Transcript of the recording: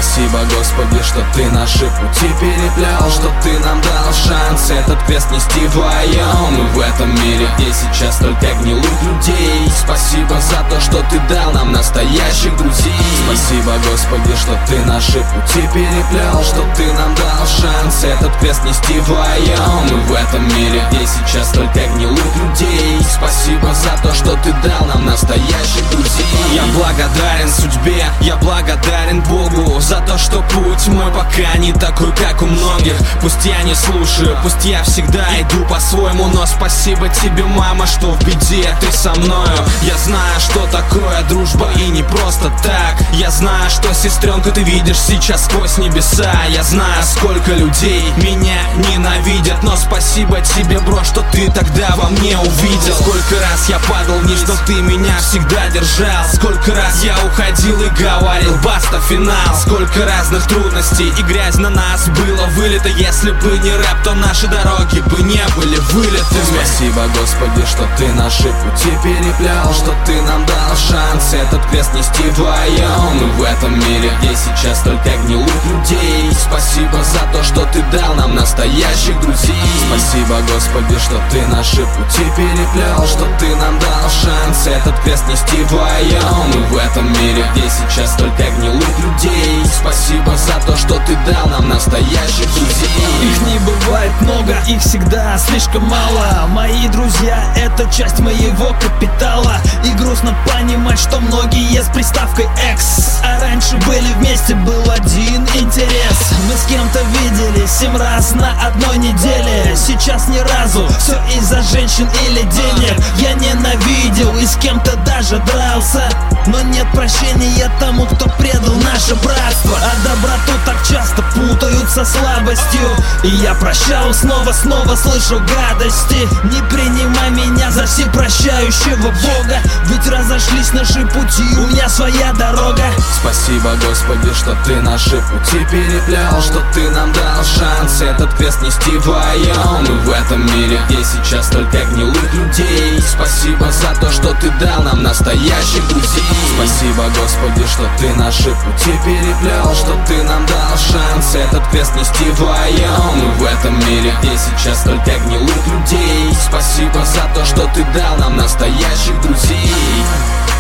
Спасибо, Господи, что ты наши пути переплел, что ты нам дал шанс этот крест нести вдвоем. Мы в этом мире, где сейчас только гнилых людей. Спасибо за то, что ты дал нам настоящих друзей. Спасибо, Господи, что ты наши пути переплел, что ты нам дал шанс этот крест нести вдвоем. Мы в этом мире, где сейчас только гнилых людей. Спасибо за то, что ты дал нам настоящих друзей. Я благодарен судьбе, я благодарен Богу за то, что путь мой пока не такой, как у многих. Пусть я не слушаю, пусть я всегда иду по-своему, но спасибо тебе, мама, что в беде ты со мною. Я знаю, что такое дружба, и не просто так. Я знаю, что, сестренка, ты видишь сейчас сквозь небеса. Я знаю, сколько людей меня ненавидят, но спасибо тебе, бро, что ты тогда во мне увидел. Сколько раз я падал вниз, но ты меня всегда держал. Сколько раз я уходил и говорил: баста, финал. Сколько разных трудностей и грязь на нас было вылито. Если бы не рэп, то наши дороги бы не были вылетами. Спасибо, Господи, что ты наши пути переплел, что ты нам дал шанс этот крест нести вдвоем. Мы в этом мире, где сейчас только гнилых людей. Спасибо за то, что ты дал нам настоящих друзей. Спасибо, Господи, что ты наши пути переплел, что ты нам дал шанс этот крест нести вдвоем. Мы в этом мире, где сейчас только гнилых людей. Спасибо за то, что ты дал нам настоящих друзей. Их не бывает много, их всегда слишком мало. Мои друзья — это часть моего капитала. И грустно понимать, что многие с приставкой «экс». А раньше были вместе, был один интерес. Мы с кем-то виделись 7 раз на одной неделе. Сейчас ни разу, все из-за женщин или денег. Я ненавидел и с кем-то даже дрался, но нет прощения тому, кто предал наше братство. А доброту так часто путают со слабостью. И я прощал снова слышу гадости. Не принимай меня за всепрощающего Бога, ведь разошлись наши пути, у меня своя дорога. Спасибо, Господи, что ты наши пути переплел, что ты нам дал шанс этот крест нести вдвоем. Мы в этом мире, где сейчас только гнилых людей. Спасибо за то, что ты дал нам настоящих друзей. Спасибо, Господи, что ты наши пути переплел, что ты нам дал шанс этот крест нести вдвоем. Мы в этом мире, где сейчас только гнилых людей. Спасибо за то, что ты дал нам настоящих друзей.